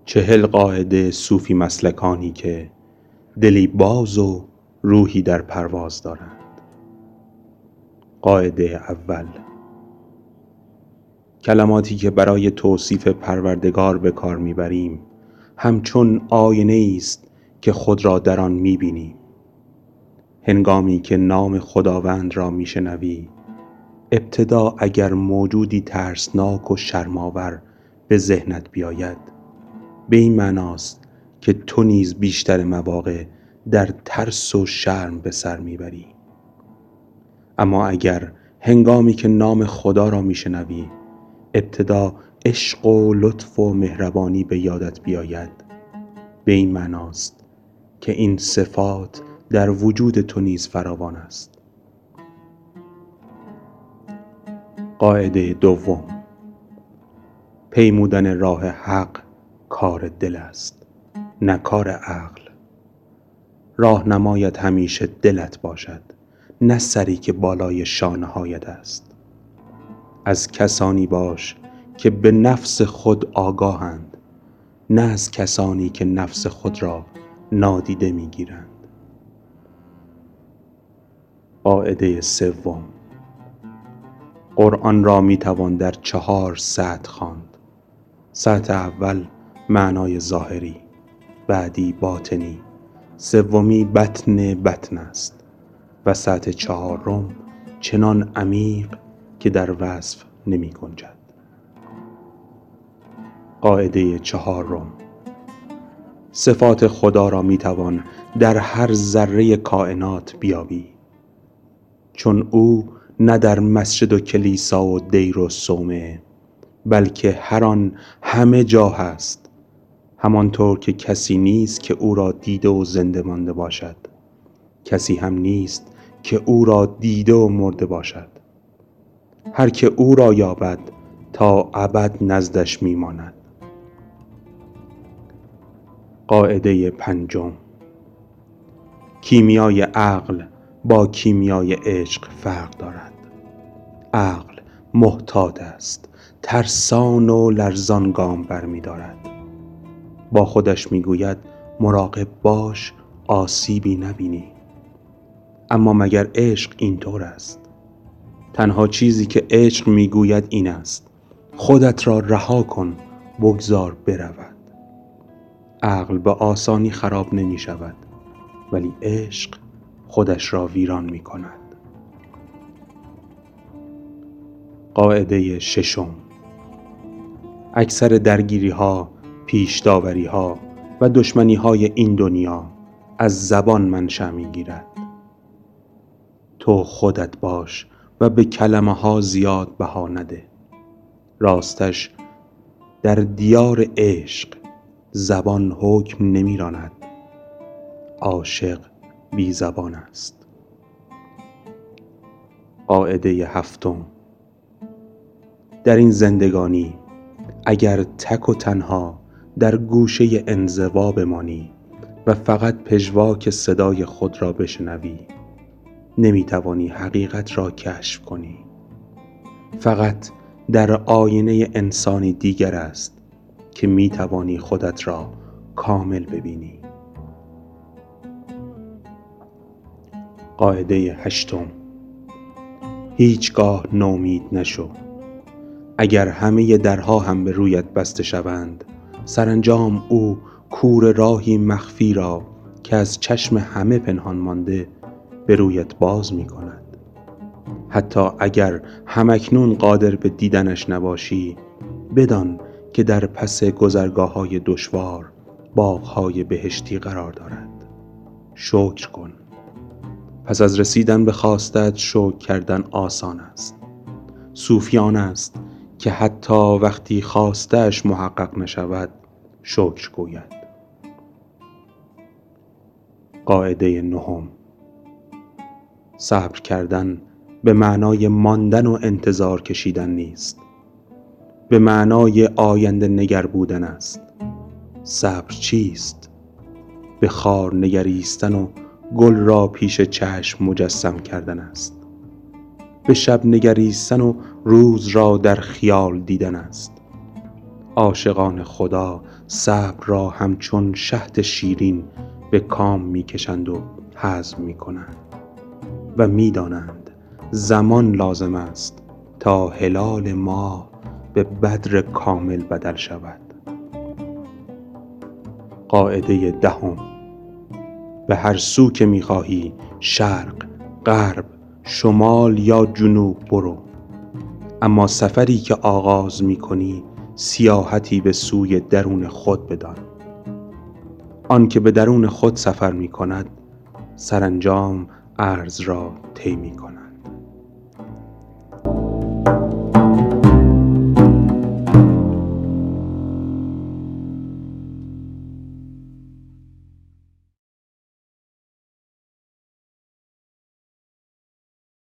40 قاعده صوفی مسلکانی که دلی باز و روحی در پرواز دارند. قاعده اول: کلماتی که برای توصیف پروردگار به کار میبریم همچون آینه است که خود را در آن میبینیم. هنگامی که نام خداوند را میشنوی، ابتدا اگر موجودی ترسناک و شرم‌آور به ذهنت بیاید، به این معناست که تو نیز بیشتر مواقع در ترس و شرم به سر میبری. اما اگر هنگامی که نام خدا را میشنوی ابتدا عشق و لطف و مهربانی به یادت بیاید، به این معناست که این صفات در وجود تو نیز فراوان است. قاعده دوم: پیمودن راه حق کار دل است، نه کار عقل. راهنمایت همیشه دلت باشد، نه سری که بالای شانه‌هایت است. از کسانی باش که به نفس خود آگاهند، نه از کسانی که نفس خود را نادیده می‌گیرند. قاعده سوم: قرآن را می‌توان در 4 سطح خواند. سطح اول معنای ظاهری، بعدی باطنی، سومی بطن است و سطح 4 چنان عمیق که در وصف نمی گنجد. قاعده 4: صفات خدا را می توان در هر ذره کائنات بیابی، چون او نه در مسجد و کلیسا و دیر و صومعه، بلکه هر آن همه جا هست. همانطور که کسی نیست که او را دیده و زنده مانده باشد، کسی هم نیست که او را دیده و مرده باشد. هر که او را یابد تا ابد نزدش میماند. قاعده 5: کیمیای عقل با کیمیای عشق فرق دارد. عقل محتاط است، ترسان و لرزان گام برمی‌دارد. با خودش میگوید مراقب باش آسیبی نبینی. اما مگر عشق اینطور است؟ تنها چیزی که عشق میگوید این است: خودت را رها کن، بگذار برود. عقل به آسانی خراب نمی شود، ولی عشق خودش را ویران می کند. قاعده 6: اکثر درگیری ها، پیش داوری ها و دشمنی های این دنیا از زبان منشأ می گیرد. تو خودت باش و به کلمه ها زیاد بها نده. راستش در دیار عشق زبان حکم نمی راند. عاشق بی زبان است. قاعده 7: در این زندگانی اگر تک و تنها در گوشه انزوا بمانی و فقط پژواک صدای خود را بشنوی، نمیتوانی حقیقت را کشف کنی. فقط در آینه انسانی دیگر است که میتوانی خودت را کامل ببینی. قاعده 8: هیچگاه نومید نشو. اگر همه درها هم به رویت بسته شوند، سرانجام او کور راهی مخفی را که از چشم همه پنهان مانده به رویت باز می کند. حتی اگر همکنون قادر به دیدنش نباشی، بدان که در پس گذرگاه‌های دشوار باغ‌های بهشتی قرار دارد. شکر کن. پس از رسیدن به خواستت شکر کردن آسان است. صوفیان است که حتی وقتی خواستش محقق نشود شکر گوید. قاعده 9: صبر کردن به معنای ماندن و انتظار کشیدن نیست، به معنای آینده نگر بودن است. صبر چیست؟ به خار نگریستن و گل را پیش چشم مجسم کردن است. به شب نگریستن و روز را در خیال دیدن است. عاشقان خدا صبر را همچون شهد شیرین به کام می‌کشند و هضم می‌کنند و می‌دانند زمان لازم است تا هلال ماه به بدر کامل بدل شود. قاعده 10: به هر سو که می‌خواهی، شرق، غرب، شمال یا جنوب برو، اما سفری که آغاز می‌کنی سیاحتی به سوی درون خود بدان. آن که به درون خود سفر می‌کند سرانجام ارز را طی می‌کند.